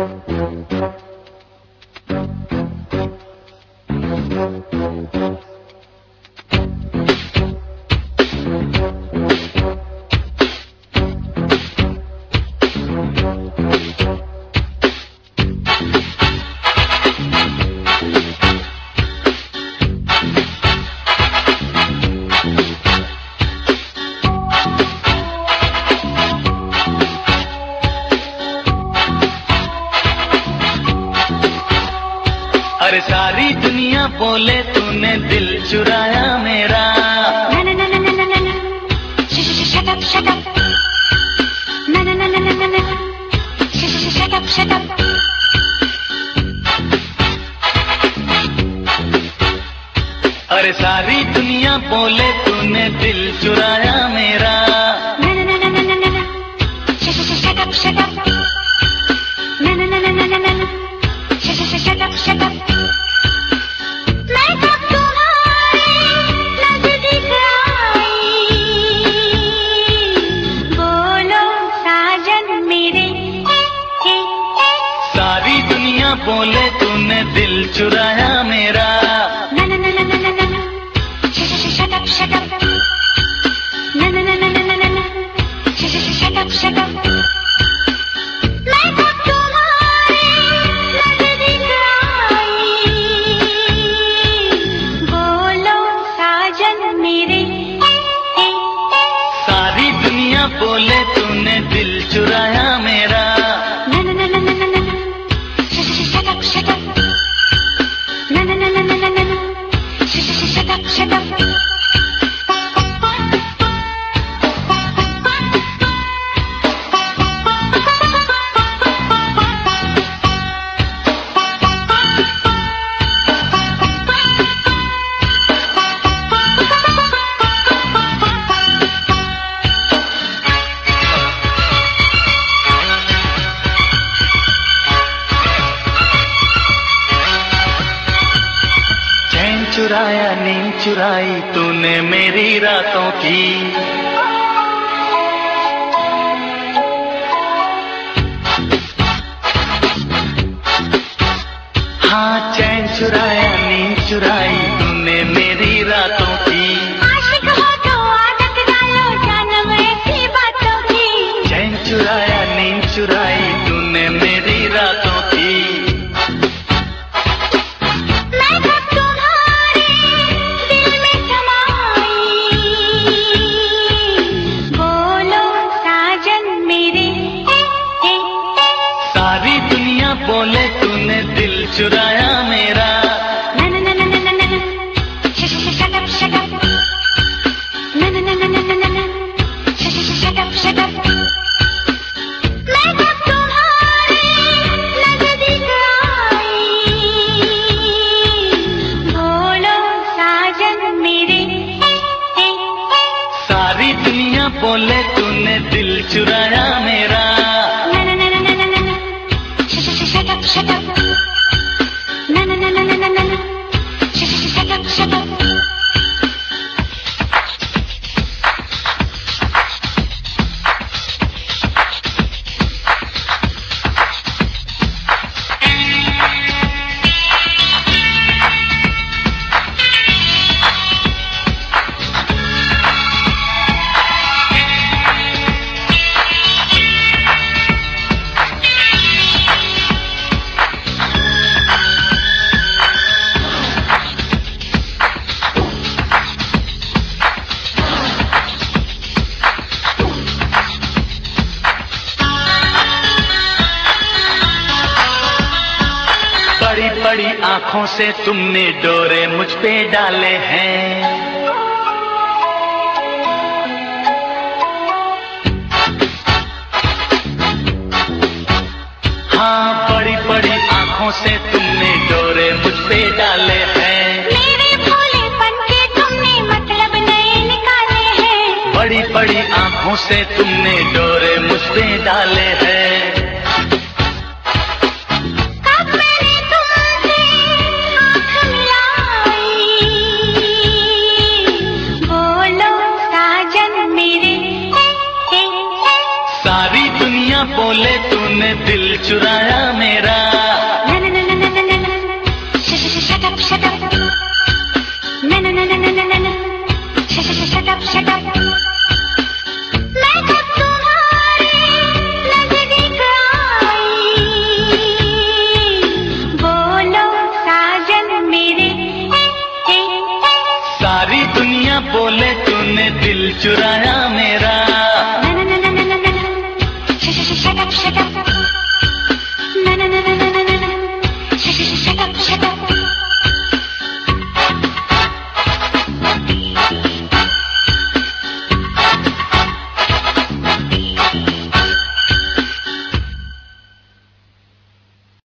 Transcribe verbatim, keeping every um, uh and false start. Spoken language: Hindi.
अरे सारी दुनिया बोले तूने दिल चुराया मेरा। ना ना ना ना ना ना ना shut up shut up ना ना ना ना ना ना shut up shut up अरे सारी दुनिया बोले तूने दिल चुराया मेरा। ना ना ना ना ना ना ना shut up shut up ना ना ना ना ना ना ना shut up shut up मैं कब तुम्हारे नजदीक आई, बोलो साजन मेरे। सारी दुनिया बोले तूने दिल चुराया मेरा। ना ना ना ना ना ना ना shut up shut up ना ना ना ना ना ना ना shut up shut up मैं कब तुम्हारे नजदीक आई, बोलो साजन मेरे। सारी दुनिया बोले तूने दिल चुराया मेरा। ना ना ना ना ना ना ना shut up shut up ना ना ना ना ना ना ना shut up shut up चुराया नींद चुराई तूने मेरी रातों की। हाँ चैन चुराया नींद चुराई तूने मेरी रातों की। आशिक हो तो आदत डालो जानम ऐसी बातों की। चैन चुराया नींद चुराई तूने मेरी रातों की। मैं कब तुम्हारे दिल में समाई, बोलो साजन मेरे। सारी दुनिया बोले तूने दिल चुराया मेरा। ना ना ना ना ना ना ना shut up shut up ना ना ना ना ना ना ना shut up shut up मैं कब तुम्हारे नजदीक आई, बोलो साजन मेरे। सारी दुनिया बोले तूने दिल चुराया मेरा। ना ना ना ना ना ना ना shut up shut up ना ना ना ना ना ना ना shut up shut up बड़ी बड़ी आंखों से तुमने डोरे मुझ पे डाले हैं। हाँ बड़ी बड़ी आंखों से तुमने डोरे मुझ पे डाले हैं। मेरे भोलेपन के तुमने मतलब नए निकाले हैं। बड़ी बड़ी आंखों से तुमने डोरे मुझ पे डाले हैं। कब मैंने तुमसे आँख मिलाई, बोलो साजन मेरे। सारी दुनिया बोले तूने दिल दिल चुराया मेरा। Na na na na na na na. Shut shut shut up shut up. Na na na na na na na. Shut shut shut up shut up. मैं जब तुम्हारे नजदीक आई, बोलो साजन मेरे, ए, ए, ए। सारी दुनिया बोले तूने दिल चुराया मेरा।